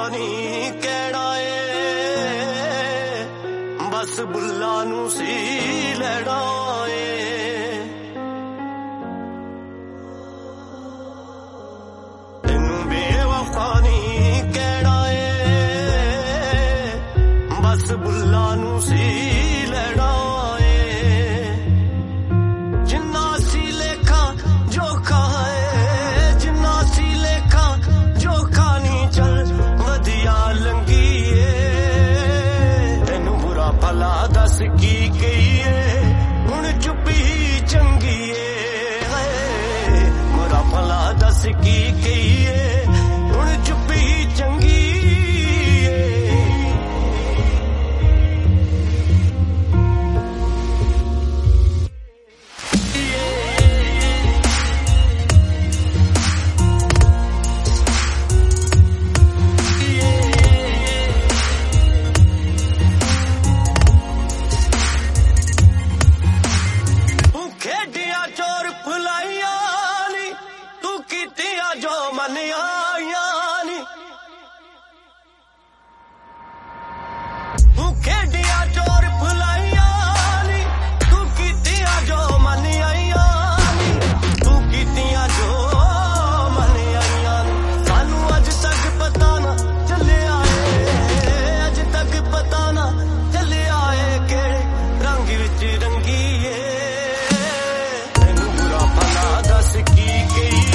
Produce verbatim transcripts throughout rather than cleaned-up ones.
नहीं कहना ए बस बुल्ला नू सी लेना ए तेनू बेवफा नहीं कहना ए बस बुल्ला नू सी लेना दस की कहिए हुण चुप्पी चंगी है मोरा भला दस की कहिए हुण चुप्पी चंगी जो मन आया नी तू खेडिया चोर फुलाइया नी तू कीतिया जो मन आइया नी तू कीतिया जो मन आइया नी सानू अज तक पता ना चले आए अज तक पता ना चले आए के रंग विच रंगीए तेनू बुरा भला दस की कहिए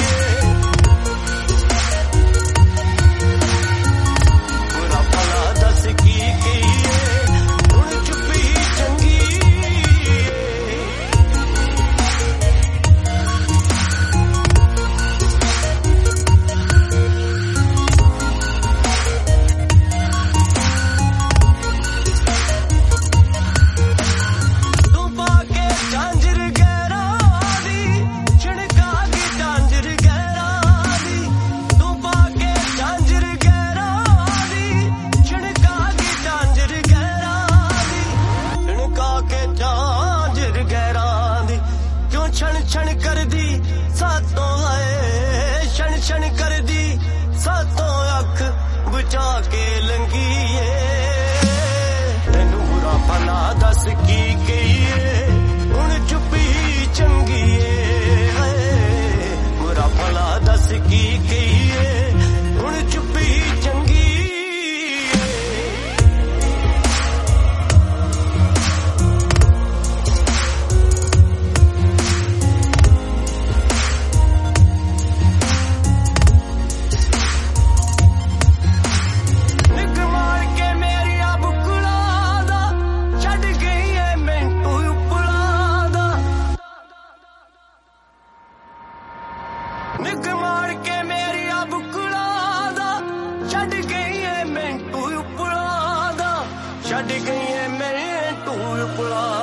क्षण क्षण कर दी सातों आए क्षण क्षण कर दी सातों अख बुझा के लंघीए तेनू बुरा भला दस की कहिए हुण चुप्पी चंगी है बुरा भला दस की कहिए हुण चुप्पी चंगी निग मार के मेरी बुकड़ा दा छड़ गई है मैं तू उपड़ा दा छड़ गई है मैं तू उपड़ा